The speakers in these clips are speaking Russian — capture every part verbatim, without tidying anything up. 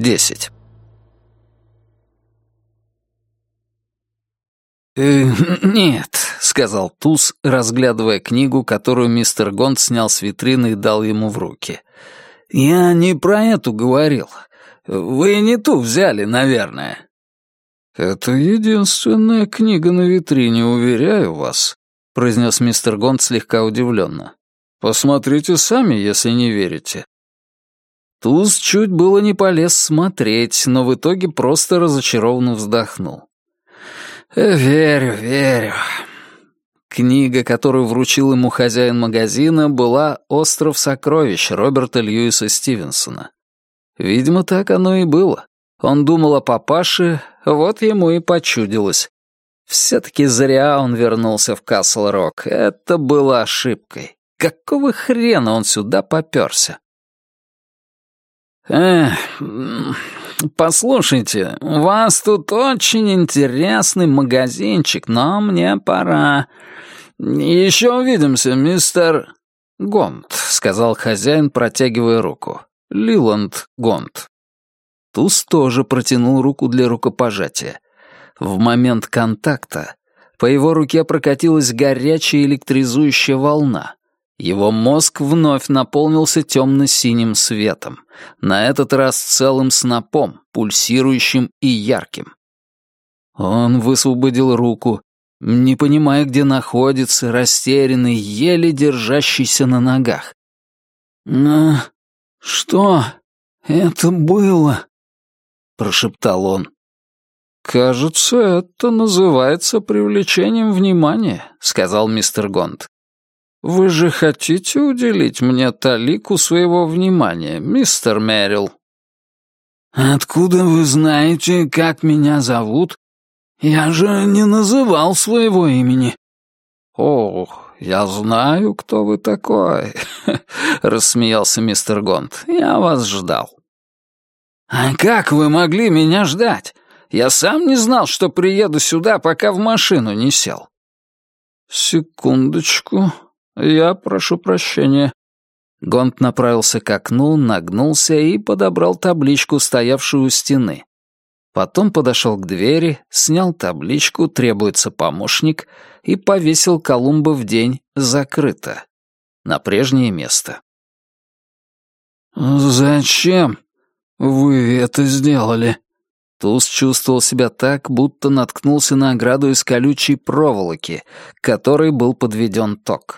десять. «Э, «Нет», — сказал Туз, разглядывая книгу, которую мистер Гонт снял с витрины и дал ему в руки. «Я не про эту говорил. Вы не ту взяли, наверное». «Это единственная книга на витрине, уверяю вас», — произнес мистер Гонт слегка удивленно. «Посмотрите сами, если не верите». Туз чуть было не полез смотреть, но в итоге просто разочарованно вздохнул. «Верю, верю». Книга, которую вручил ему хозяин магазина, была «Остров сокровищ» Роберта Льюиса Стивенсона. Видимо, так оно и было. Он думал о папаше, вот ему и почудилось. Все-таки зря он вернулся в Касл-Рок. Это было ошибкой. Какого хрена он сюда попёрся? «Эх, послушайте, у вас тут очень интересный магазинчик, но мне пора. Еще увидимся, мистер Гонт», — сказал хозяин, протягивая руку. «Лиланд Гонт». Туз тоже протянул руку для рукопожатия. В момент контакта по его руке прокатилась горячая электризующая волна. Его мозг вновь наполнился темно-синим светом, на этот раз целым снопом, пульсирующим и ярким. Он высвободил руку, не понимая, где находится, растерянный, еле держащийся на ногах. «Но что это было?» — прошептал он. «Кажется, это называется привлечением внимания», — сказал мистер Гонт. «Вы же хотите уделить мне талику своего внимания, мистер Меррилл?» «Откуда вы знаете, как меня зовут? Я же не называл своего имени». «О, я знаю, кто вы такой», — рассмеялся мистер Гонт. «Я вас ждал». «А как вы могли меня ждать? Я сам не знал, что приеду сюда, пока в машину не сел». «Секундочку, я прошу прощения». Гонт направился к окну, нагнулся и подобрал табличку, стоявшую у стены. Потом подошел к двери, снял табличку «Требуется помощник» и повесил «Колумба в день закрыто» на прежнее место. «Зачем вы это сделали?» Туз чувствовал себя так, будто наткнулся на ограду из колючей проволоки, к которой был подведен ток.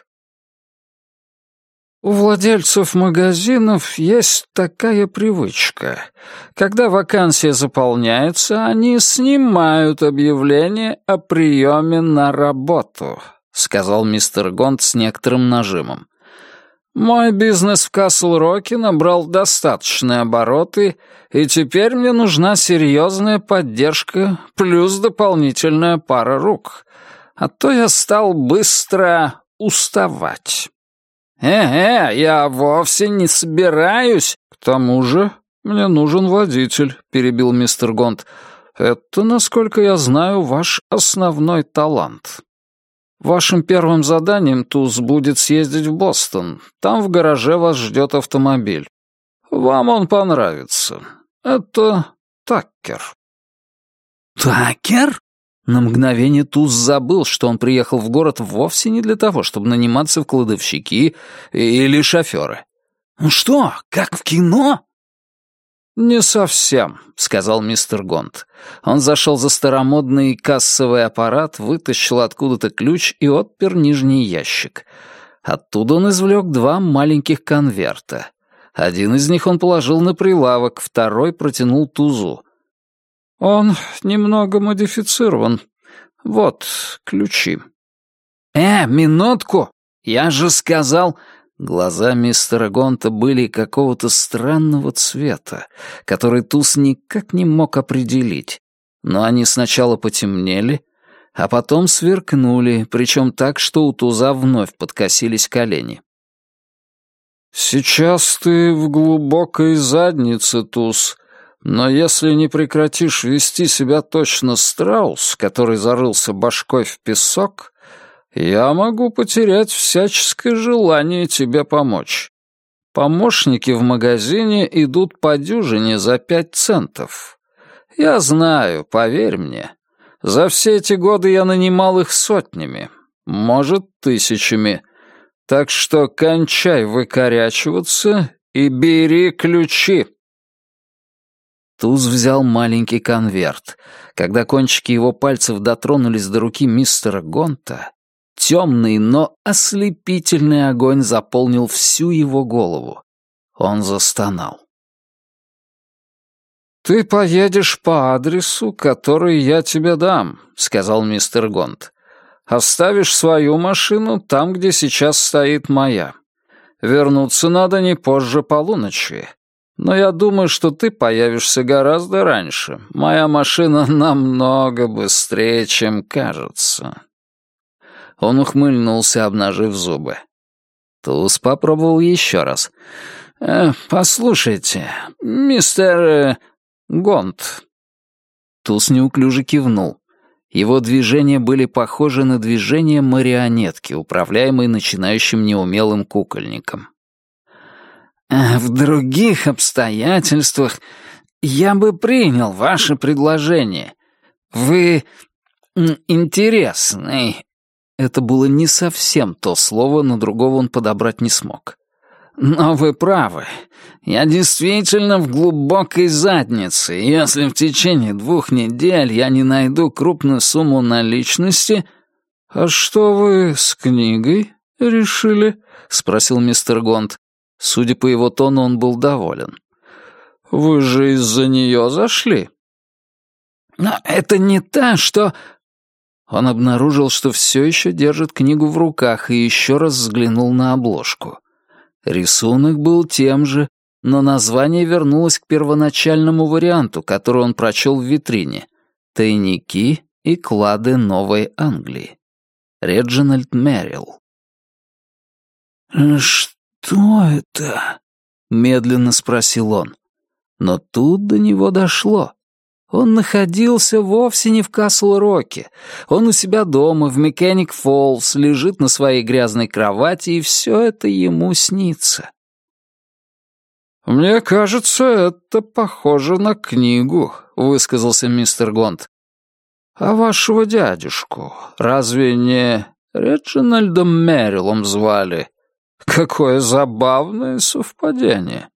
У владельцев магазинов есть такая привычка. Когда вакансия заполняется, они снимают объявление о приеме на работу, сказал мистер Гонт с некоторым нажимом. Мой бизнес в Касл-Роке набрал достаточные обороты, и теперь мне нужна серьезная поддержка плюс дополнительная пара рук. А то я стал быстро уставать. «Э-э, я вовсе не собираюсь». «К тому же мне нужен водитель», — перебил мистер Гонт. «Это, насколько я знаю, ваш основной талант. Вашим первым заданием, Туз, будет съездить в Бостон. Там в гараже вас ждет автомобиль. Вам он понравится. Это Таккер». «Таккер?» На мгновение Туз забыл, что он приехал в город вовсе не для того, чтобы наниматься в кладовщики или шоферы. «Ну что, как в кино?» «Не совсем», — сказал мистер Гонт. Он зашел за старомодный кассовый аппарат, вытащил откуда-то ключ и отпер нижний ящик. Оттуда он извлек два маленьких конверта. Один из них он положил на прилавок, второй протянул Тузу. «Он немного модифицирован. Вот ключи». «Э, минутку! Я же сказал...» Глаза мистера Гонта были какого-то странного цвета, который Туз никак не мог определить. Но они сначала потемнели, а потом сверкнули, причем так, что у Туза вновь подкосились колени. «Сейчас ты в глубокой заднице, Туз. Но если не прекратишь вести себя точно страус, который зарылся башкой в песок, я могу потерять всяческое желание тебе помочь. Помощники в магазине идут по дюжине за пять центов. Я знаю, поверь мне. За все эти годы я нанимал их сотнями, может, тысячами. Так что кончай выкорячиваться и бери ключи». Туз взял маленький конверт. Когда кончики его пальцев дотронулись до руки мистера Гонта, темный, но ослепительный огонь заполнил всю его голову. Он застонал. «Ты поедешь по адресу, который я тебе дам», — сказал мистер Гонт. «Оставишь свою машину там, где сейчас стоит моя. Вернуться надо не позже полуночи. Но я думаю, что ты появишься гораздо раньше. Моя машина намного быстрее, чем кажется». Он ухмыльнулся, обнажив зубы. Туз попробовал еще раз. «Э, «Послушайте, мистер э, Гонт». Туз неуклюже кивнул. Его движения были похожи на движения марионетки, управляемой начинающим неумелым кукольником. «В других обстоятельствах я бы принял ваше предложение. Вы интересный». Это было не совсем то слово, но другого он подобрать не смог. «Но вы правы. Я действительно в глубокой заднице. Если в течение двух недель я не найду крупную сумму наличности...» «А что вы с книгой решили?» — спросил мистер Гонт. Судя по его тону, он был доволен. «Вы же из-за нее зашли?» «Но это не та, что...» Он обнаружил, что все еще держит книгу в руках, и еще раз взглянул на обложку. Рисунок был тем же, но название вернулось к первоначальному варианту, который он прочел в витрине. «Тайники и клады Новой Англии». Реджинальд Меррилл. «Что это?» — медленно спросил он. Но тут до него дошло. Он находился вовсе не в Касл-Роке. Он у себя дома, в Меканик-Фоллс, лежит на своей грязной кровати, и все это ему снится. «Мне кажется, это похоже на книгу», — высказался мистер Гонт. «А вашего дядюшку разве не Реджинальдом Мерриллом звали? Какое забавное совпадение».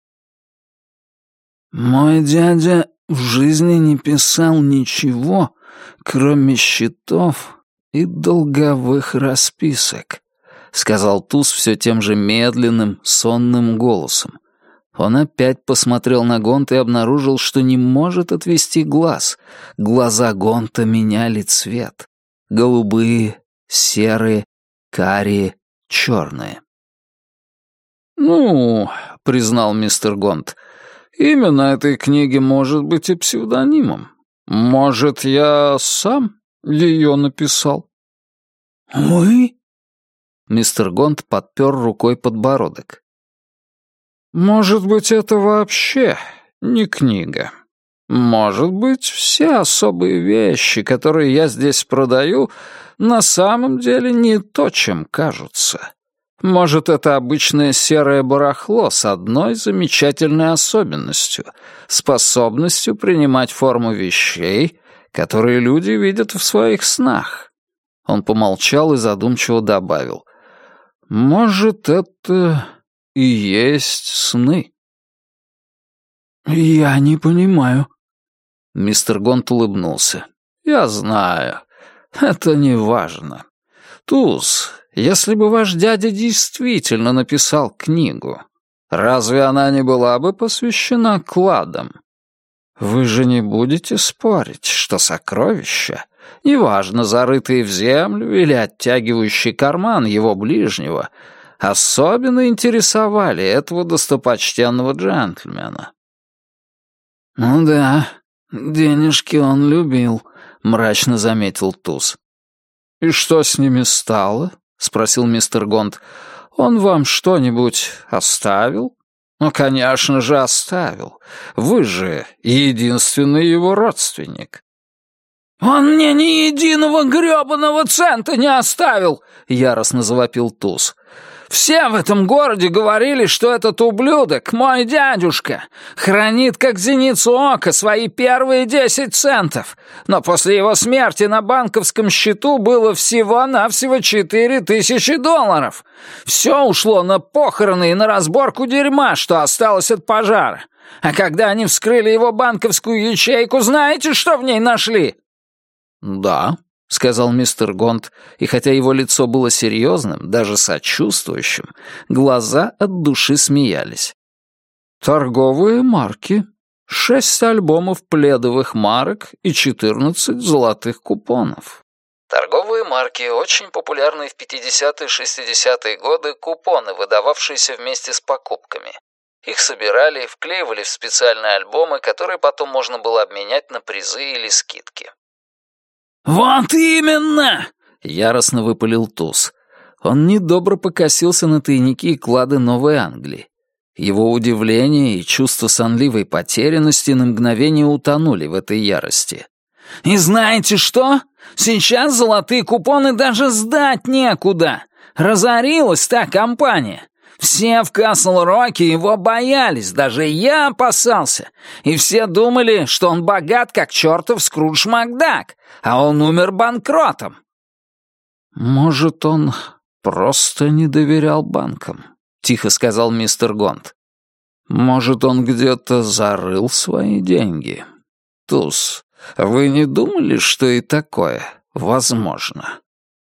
«Мой дядя в жизни не писал ничего, кроме счетов и долговых расписок», — сказал Туз все тем же медленным, сонным голосом. Он опять посмотрел на Гонта и обнаружил, что не может отвести глаз. Глаза Гонта меняли цвет. Голубые, серые, карие, черные. «Ну, — признал мистер Гонт, — имя на этой книге может быть и псевдонимом. Может, я сам ее написал?» «Вы?» Мистер Гонт подпер рукой подбородок. «Может быть, это вообще не книга. Может быть, все особые вещи, которые я здесь продаю, на самом деле не то, чем кажутся. Может, это обычное серое барахло с одной замечательной особенностью — способностью принимать форму вещей, которые люди видят в своих снах». Он помолчал и задумчиво добавил. «Может, это и есть сны». «Я не понимаю». Мистер Гонт улыбнулся. «Я знаю. Это не важно. Туз, если бы ваш дядя действительно написал книгу, разве она не была бы посвящена кладам? Вы же не будете спорить, что сокровища, неважно, зарытые в землю или оттягивающие карман его ближнего, особенно интересовали этого достопочтенного джентльмена?» «Ну да, денежки он любил», — мрачно заметил Туз. «И что с ними стало?» — спросил мистер Гонт. «Он вам что-нибудь оставил?» «Ну, конечно же, оставил. Вы же единственный его родственник». «Он мне ни единого грёбаного цента не оставил!» — яростно завопил Туз. Все в этом городе говорили, что этот ублюдок, мой дядюшка, хранит как зеницу ока свои первые десять центов, но после его смерти на банковском счету было всего-навсего четыре тысячи долларов. Все ушло на похороны и на разборку дерьма, что осталось от пожара. А когда они вскрыли его банковскую ячейку, знаете, что в ней нашли?» «Да», — сказал мистер Гонт, и хотя его лицо было серьезным, даже сочувствующим, глаза от души смеялись. «Торговые марки, шесть альбомов пледовых марок и четырнадцать золотых купонов». Торговые марки — очень популярные в пятидесятые-шестидесятые годы купоны, выдававшиеся вместе с покупками. Их собирали и вклеивали в специальные альбомы, которые потом можно было обменять на призы или скидки. «Вот именно!» — яростно выпалил Туз. Он недобро покосился на тайники и клады Новой Англии. Его удивление и чувство сонливой потерянности на мгновение утонули в этой ярости. «И знаете что? Сейчас золотые купоны даже сдать некуда. Разорилась та компания. Все в Касл-Роке его боялись, даже я опасался. И все думали, что он богат, как чертов Скрудж Макдак, а он умер банкротом». «Может, он просто не доверял банкам», — тихо сказал мистер Гонт. «Может, он где-то зарыл свои деньги. Туз, вы не думали, что и такое возможно?»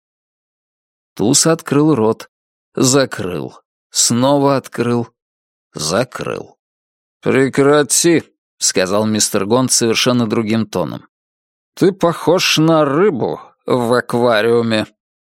Туз открыл рот, закрыл. Снова открыл, закрыл. «Прекрати», — сказал мистер Гонт совершенно другим тоном. «Ты похож на рыбу в аквариуме».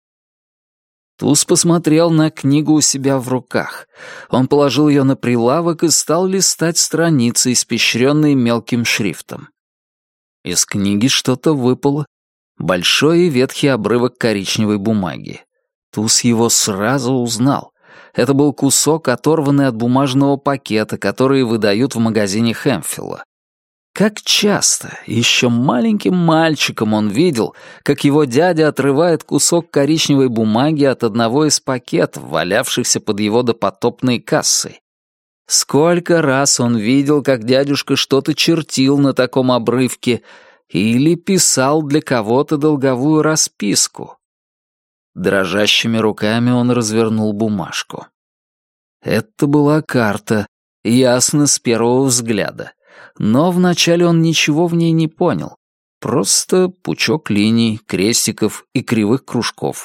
Туз посмотрел на книгу у себя в руках. Он положил ее на прилавок и стал листать страницы, испещренные мелким шрифтом. Из книги что-то выпало. Большой и ветхий обрывок коричневой бумаги. Туз его сразу узнал. Это был кусок, оторванный от бумажного пакета, который выдают в магазине Хэмфилла. Как часто, еще маленьким мальчиком он видел, как его дядя отрывает кусок коричневой бумаги от одного из пакетов, валявшихся под его допотопной кассой. Сколько раз он видел, как дядюшка что-то чертил на таком обрывке или писал для кого-то долговую расписку. Дрожащими руками он развернул бумажку. Это была карта, ясно с первого взгляда. Но вначале он ничего в ней не понял. Просто пучок линий, крестиков и кривых кружков.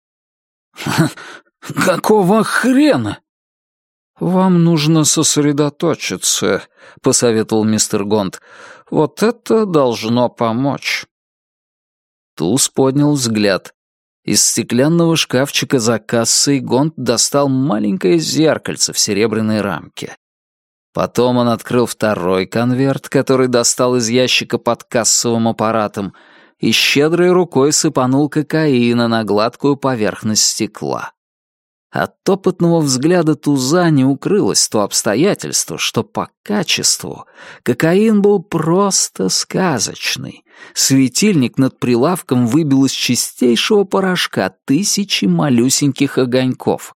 «Какого хрена?» «Вам нужно сосредоточиться», — посоветовал мистер Гонт. «Вот это должно помочь». Туз поднял взгляд. Из стеклянного шкафчика за кассой Гонт достал маленькое зеркальце в серебряной рамке. Потом он открыл второй конверт, который достал из ящика под кассовым аппаратом, и щедрой рукой сыпанул кокаина на гладкую поверхность стекла. От опытного взгляда Туза не укрылось то обстоятельство, что по качеству кокаин был просто сказочный. Светильник над прилавком выбил из чистейшего порошка тысячи малюсеньких огоньков.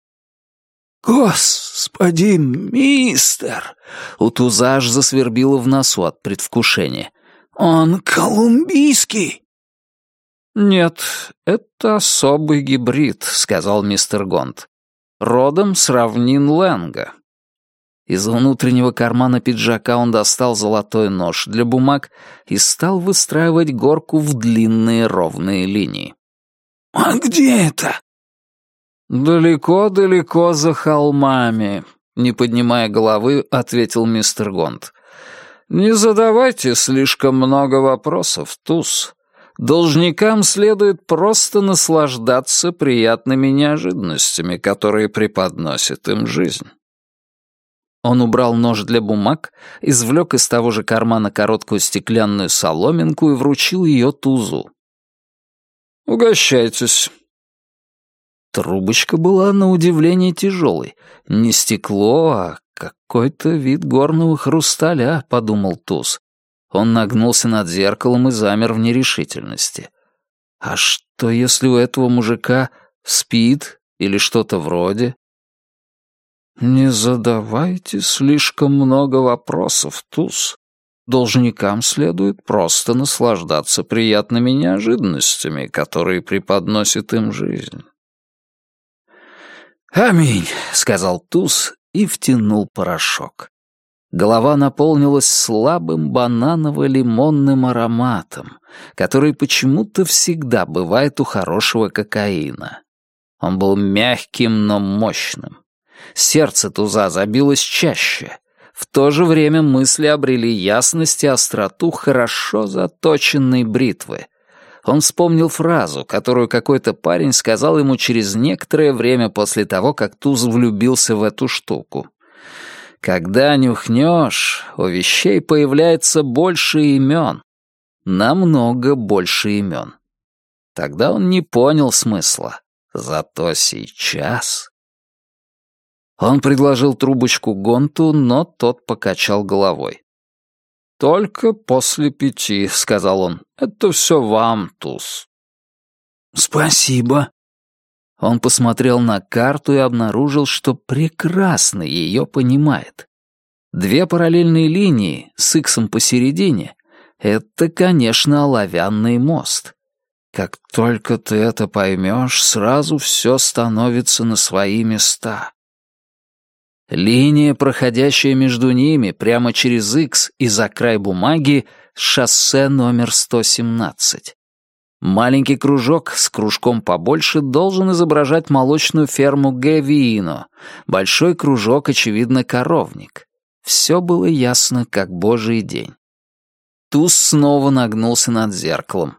«Господи, мистер!» У Туза аж засвербило в носу от предвкушения. «Он колумбийский!» «Нет, это особый гибрид», — сказал мистер Гонт. «Родом с равнин Лэнга». Из внутреннего кармана пиджака он достал золотой нож для бумаг и стал выстраивать горку в длинные ровные линии. «А где это?» «Далеко-далеко за холмами», — не поднимая головы, ответил мистер Гонт. «Не задавайте слишком много вопросов, Туз. Должникам следует просто наслаждаться приятными неожиданностями, которые преподносит им жизнь». Он убрал нож для бумаг, извлек из того же кармана короткую стеклянную соломинку и вручил ее Тузу. «Угощайтесь». Трубочка была на удивление тяжелой. Не стекло, а какой-то вид горного хрусталя, подумал Туз. Он нагнулся над зеркалом и замер в нерешительности. А что, если у этого мужика СПИД Или что-то вроде? «Не задавайте слишком много вопросов, Туз. Должникам следует просто наслаждаться приятными неожиданностями, которые преподносит им жизнь». «Аминь», — сказал Туз и втянул порошок. Голова наполнилась слабым бананово-лимонным ароматом, который почему-то всегда бывает у хорошего кокаина. Он был мягким, но мощным. Сердце Туза забилось чаще. В то же время мысли обрели ясность и остроту хорошо заточенной бритвы. Он вспомнил фразу, которую какой-то парень сказал ему через некоторое время после того, как Туз влюбился в эту штуку. «Когда нюхнешь, у вещей появляется больше имен. Намного больше имен». Тогда он не понял смысла. Зато сейчас... Он предложил трубочку Гонту, но тот покачал головой. «Только после пяти», — сказал он. «Это все вам, Туз». «Спасибо». Он посмотрел на карту и обнаружил, что прекрасно ее понимает. Две параллельные линии с иксом посередине — это, конечно, оловянный мост. Как только ты это поймешь, сразу все становится на свои места. Линия, проходящая между ними прямо через Икс и за край бумаги, шоссе номер сто семнадцать. Маленький кружок с кружком побольше должен изображать молочную ферму Гевиино. Большой кружок, очевидно, коровник. Все было ясно, как божий день. Туз снова нагнулся над зеркалом.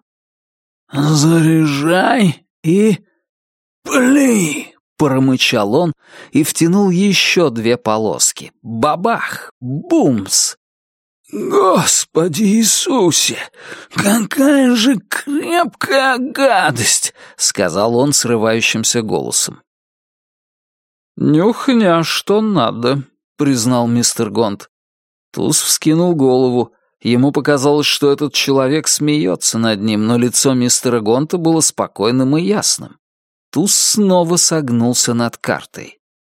«Заряжай и пли!» — промычал он и втянул еще две полоски. Бабах! Бумс! «Господи Иисусе! Какая же крепкая гадость!» — сказал он срывающимся голосом. «Нюхня, что надо», — признал мистер Гонт. Туз вскинул голову. Ему показалось, что этот человек смеется над ним, но лицо мистера Гонта было спокойным и ясным. Туз снова согнулся над картой.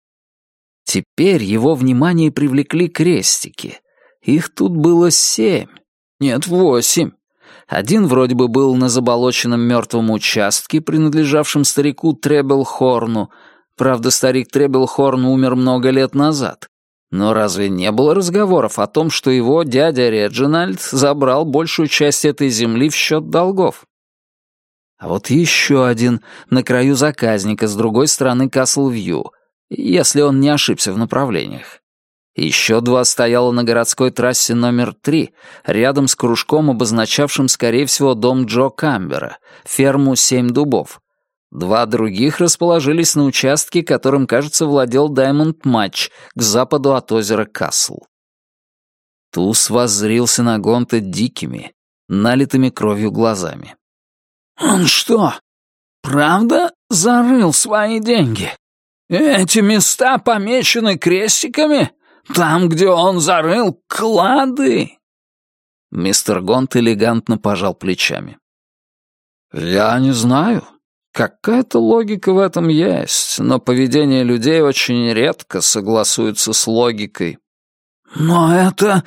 Теперь его внимание привлекли крестики. Их тут было семь. Нет, восемь. Один вроде бы был на заболоченном мертвом участке, принадлежавшем старику Требелхорну. Правда, старик Требелхорн умер много лет назад. Но разве не было разговоров о том, что его дядя Реджинальд забрал большую часть этой земли в счет долгов? А вот еще один на краю заказника с другой стороны Касл-Вью, если он не ошибся в направлениях. Еще два стояло на городской трассе номер три, рядом с кружком, обозначавшим, скорее всего, дом Джо Камбера, ферму «Семь дубов». Два других расположились на участке, которым, кажется, владел Даймонд Матч, к западу от озера Касл. Туз воззрился на Гонта дикими, налитыми кровью глазами. «Он что, правда зарыл свои деньги? Эти места помечены крестиками? Там, где он зарыл клады?» Мистер Гонт элегантно пожал плечами. «Я не знаю. Какая-то логика в этом есть, но поведение людей очень редко согласуется с логикой». «Но это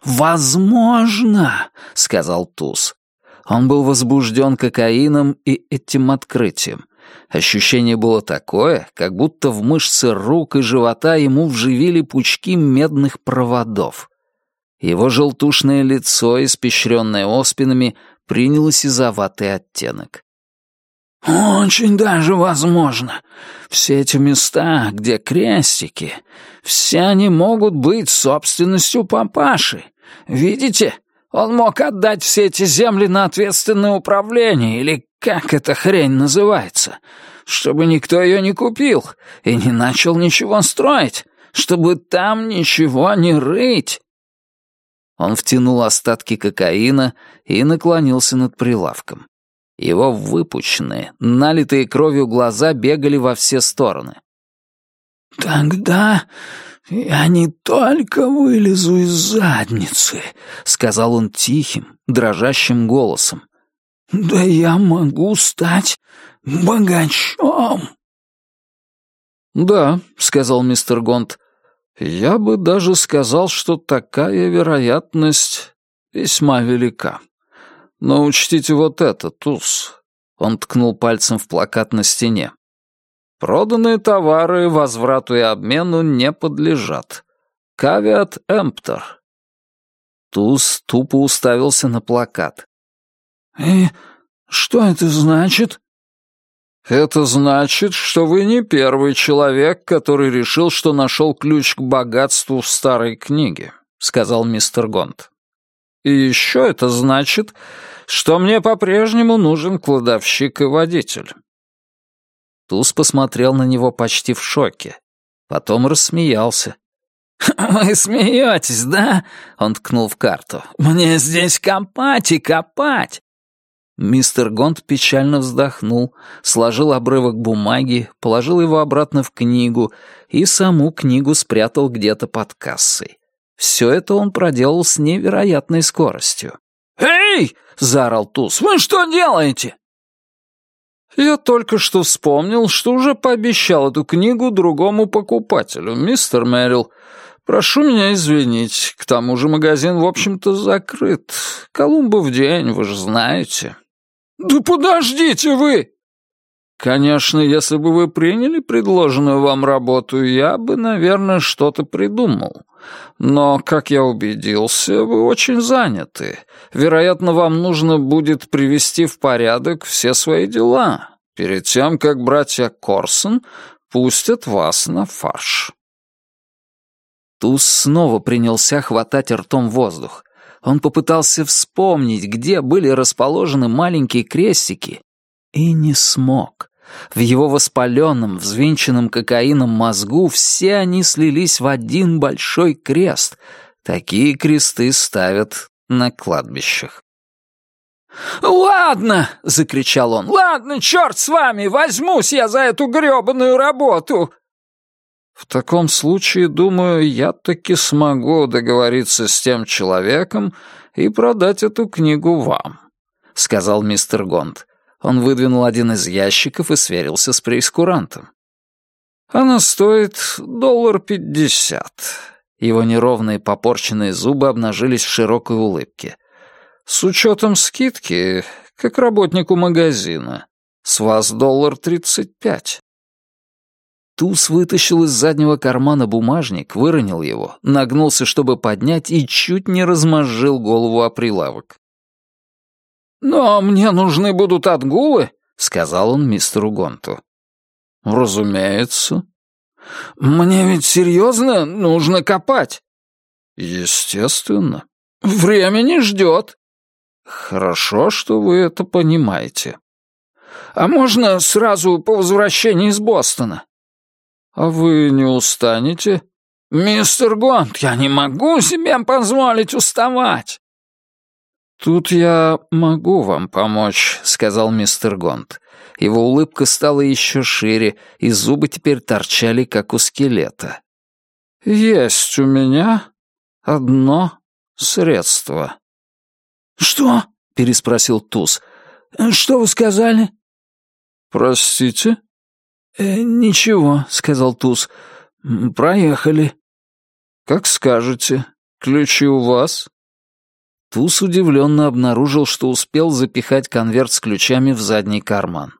возможно», — сказал Туз. Он был возбужден кокаином и этим открытием. Ощущение было такое, как будто в мышцы рук и живота ему вживили пучки медных проводов. Его желтушное лицо, испещренное оспинами, приняло сизоватый оттенок. «Очень даже возможно. Все эти места, где крестики, все они могут быть собственностью папаши. Видите, он мог отдать все эти земли на ответственное управление, или как эта хрень называется, чтобы никто ее не купил и не начал ничего строить, чтобы там ничего не рыть». Он втянул остатки кокаина и наклонился над прилавком. Его выпученные, налитые кровью глаза бегали во все стороны. «Тогда я не только вылезу из задницы», — сказал он тихим, дрожащим голосом. «Да я могу стать богачом». «Да», — сказал мистер Гонт, — «я бы даже сказал, что такая вероятность весьма велика. Но учтите вот это, туз». Он ткнул пальцем в плакат на стене. «Проданные товары возврату и обмену не подлежат. Кавиат эмптор». Туз тупо уставился на плакат. «И что это значит?» «Это значит, что вы не первый человек, который решил, что нашел ключ к богатству в старой книге», — сказал мистер Гонт. «И еще это значит, что мне по-прежнему нужен кладовщик и водитель». Туз посмотрел на него почти в шоке. Потом рассмеялся. «Вы смеетесь, да?» — он ткнул в карту. «Мне здесь копать и копать!» Мистер Гонт печально вздохнул, сложил обрывок бумаги, положил его обратно в книгу и саму книгу спрятал где-то под кассой. Все это он проделал с невероятной скоростью. «Эй!» — заорал Туз. «Вы что делаете?» «Я только что вспомнил, что уже пообещал эту книгу другому покупателю, мистер Мэрил. Прошу меня извинить, к тому же магазин, в общем-то, закрыт. Колумбов день, вы же знаете». «Да подождите вы!» «Конечно, если бы вы приняли предложенную вам работу, я бы, наверное, что-то придумал. Но, как я убедился, вы очень заняты. Вероятно, вам нужно будет привести в порядок все свои дела перед тем, как братья Корсон пустят вас на фарш». Туз снова принялся хватать ртом воздух. Он попытался вспомнить, где были расположены маленькие крестики, и не смог. В его воспаленном, взвинченном кокаином мозгу все они слились в один большой крест. Такие кресты ставят на кладбищах. «Ладно!» — закричал он. «Ладно, черт с вами! Возьмусь я за эту грёбаную работу!» «В таком случае, думаю, я таки смогу договориться с тем человеком и продать эту книгу вам», — сказал мистер Гонт. Он выдвинул один из ящиков и сверился с преискурантом. «Она стоит доллар пятьдесят». Его неровные попорченные зубы обнажились в широкой улыбке. «С учетом скидки, как работнику магазина, с вас доллар тридцать пять». Туз вытащил из заднего кармана бумажник, выронил его, нагнулся, чтобы поднять, и чуть не размозжил голову о прилавок. «Но мне нужны будут отгулы», — сказал он мистеру Гонту. «Разумеется». «Мне ведь серьезно нужно копать». «Естественно». «Время не ждет». «Хорошо, что вы это понимаете». «А можно сразу по возвращении из Бостона?» «А вы не устанете?» «Мистер Гонт, я не могу себе позволить уставать!» «Тут я могу вам помочь», — сказал мистер Гонт. Его улыбка стала еще шире, и зубы теперь торчали, как у скелета. «Есть у меня одно средство». «Что?» — переспросил Туз. «Что вы сказали?» «Простите?» «Э, «Ничего», — сказал Туз. «Проехали». «Как скажете. Ключи у вас?» Туз удивленно обнаружил, что успел запихать конверт с ключами в задний карман.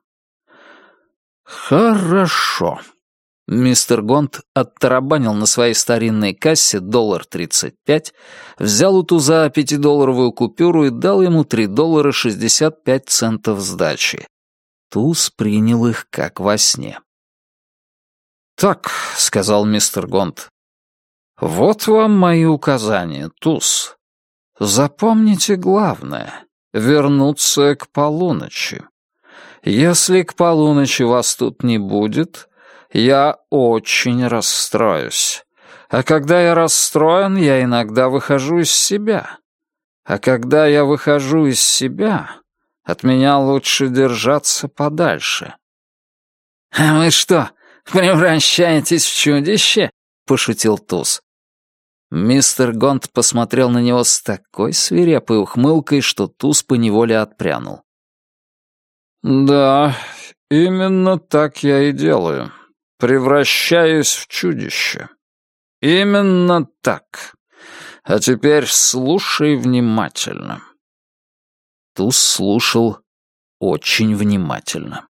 «Хорошо». Мистер Гонт оттарабанил на своей старинной кассе доллар тридцать пять, взял у Туза пятидолларовую купюру и дал ему три доллара шестьдесят пять центов сдачи. Туз принял их как во сне. «Так», — сказал мистер Гонт, — «вот вам мои указания, Туз. Запомните главное — вернуться к полуночи. Если к полуночи вас тут не будет, я очень расстроюсь. А когда я расстроен, я иногда выхожу из себя. А когда я выхожу из себя, от меня лучше держаться подальше». «А вы что, превращаетесь в чудище?» — пошутил Туз. Мистер Гонт посмотрел на него с такой свирепой ухмылкой, что Туз поневоле отпрянул. «Да, именно так я и делаю. превращаюсь в чудище. Именно так. А теперь слушай внимательно». Туз слушал очень внимательно.